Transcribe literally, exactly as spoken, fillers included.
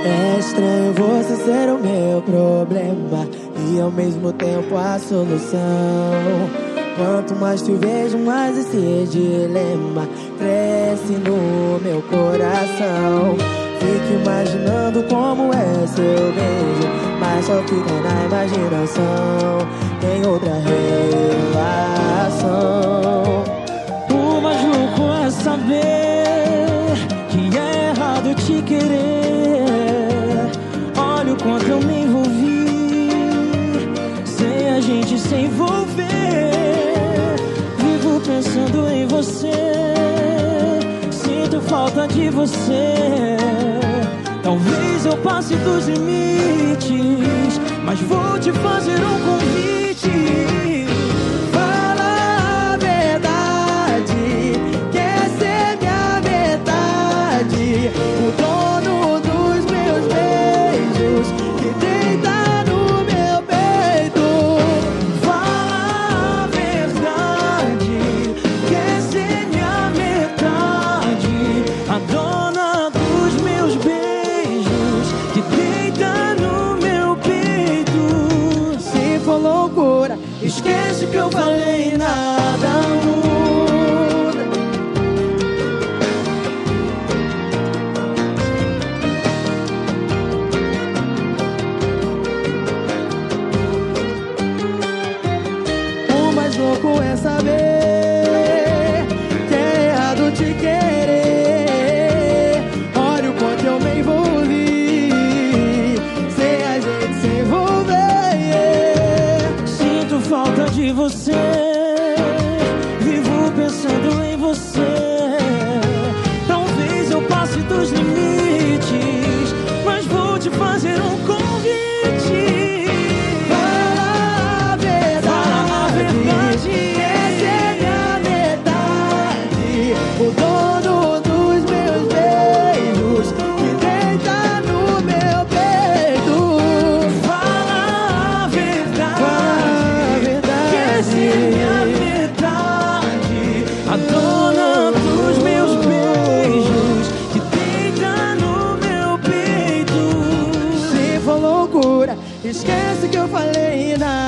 É estranho você ser o meu problema e ao mesmo tempo a solução. Quanto mais te vejo, mais esse dilema cresce no meu coração. Fico imaginando como é seu beijo, mas só fica na imaginação. Tem outra relação. O mais louco é saber que é errado te querer. Olha o quanto eu me envolvi sem a gente se envolver. Vivo pensando em você, sinto falta de você. Talvez eu passe dos limites, mas vou te fazer um convite. Fala a verdade, quer ser minha metade, o dono dos meus beijos, que deita no meu peito. Fala a verdade, quer ser minha metade, a dona dos meus beijos, que deita no meu peito. Se for loucura, Esquece que eu falei e nada muda. o mais louco é saber que é errado te querer. Olha o quanto eu me envolvi sem a gente se envolver. Sinto falta de você, vivo pensando em você. Talvez eu passe dos limites, mas vou te fazer um convite. Fala a verdade, Fala a verdade, essa é minha metade, o dono dos meus beijos, que deita no meu peito. Fala a verdade, Fala a quer ser verdade. minha metade, a dona dos meus beijos, que deita no meu peito. Se for loucura, esquece que eu falei e nada